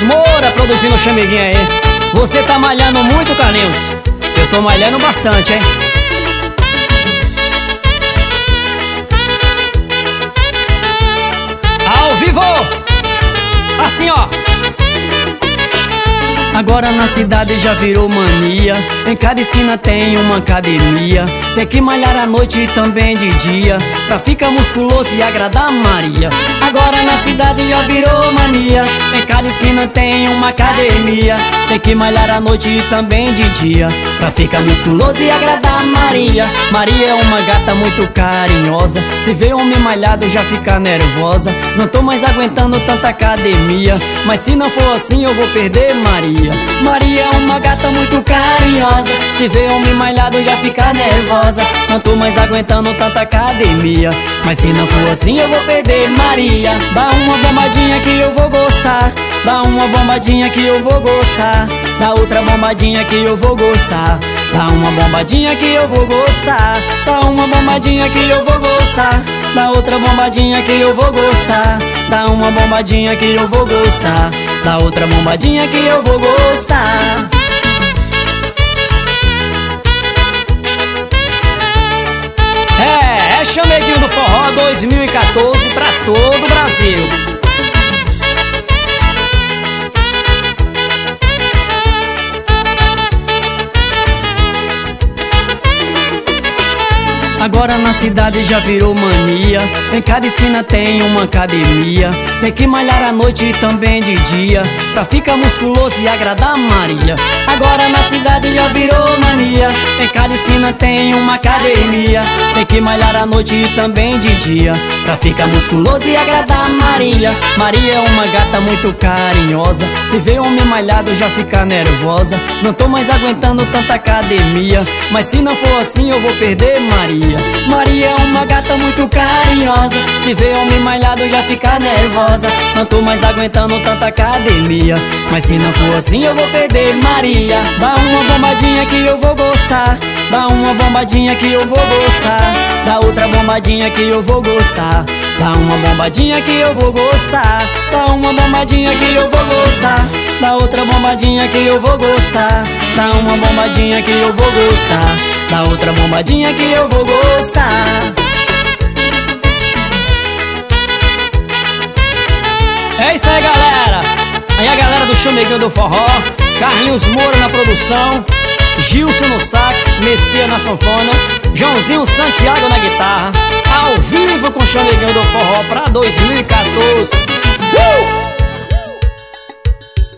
Carlinhos Moura produzindo o chameguinho aí. Você tá malhando muito, Carlinhos? Eu tô malhando bastante, hein? Ao vivo! Assim, ó. Agora na cidade já virou mania. Em cada esquina tem uma academia. Tem que malhar à noite e também de dia, pra ficar musculoso e agradar a Maria. Agora na cidade já virou mania. Em cada esquina tem uma academia. Tem que malhar à noite e também de dia, pra ficar musculoso e agradar a Maria. Maria é uma gata muito carinhosa. Se vê homem malhado já fica nervosa. Não tô mais aguentando tanta academia, mas se não for assim eu vou perder Maria. Maria é uma gata muito carinhosa. Se vê homem malhado já fica nervosa. Não tô mais aguentando tanta academia, mas se não for assim eu vou perder Maria. Dá uma bombadinha que eu vou gostar. Dá uma bombadinha que eu vou gostar. Dá outra bombadinha que eu vou gostar. Dá uma bombadinha que eu vou gostar. Dá uma bombadinha que eu vou gostar. Dá outra bombadinha que eu vou gostar. Dá uma bombadinha que eu vou gostar. Dá outra bombadinha que eu vou gostar. É Chameguinho do Forró 2014 pra todo o Brasil. Agora na cidade já virou mania. Em cada esquina tem uma academia. Tem que malhar à noite e também de dia, pra ficar musculoso e agradar a Maria. Agora na cidade já virou mania. Em cada esquina tem uma academia. Tem que malhar à noite e também de dia, pra ficar musculoso e agradar a Maria. Maria é uma gata muito carinhosa. Se vê homem malhado já fica nervosa. Não tô mais aguentando tanta academia, mas se não for assim eu vou perder Maria. Maria é uma gata muito carinhosa. Se vê homem malhado já fica nervosa. Não tô mais aguentando tanta academia, mas se não for assim eu vou perder Maria. Dá uma bombadinha que eu vou gostar. Dá uma bombadinha que eu vou gostar. Dá outra bombadinha que eu vou gostar. Dá uma bombadinha que eu vou gostar. Dá uma bombadinha que eu vou gostar. Dá outra bombadinha que eu vou gostar. Dá uma bombadinha que eu vou gostar. Dá outra bombadinha que eu vou gostar. É isso aí, galera. Aí a galera do Chameguinho do Forró. Carlinhos Moura na produção, Gilson no sax, Messias na sanfona, Joãozinho Santiago na guitarra. Ao vivo com Chameguinho do Forró pra 2014.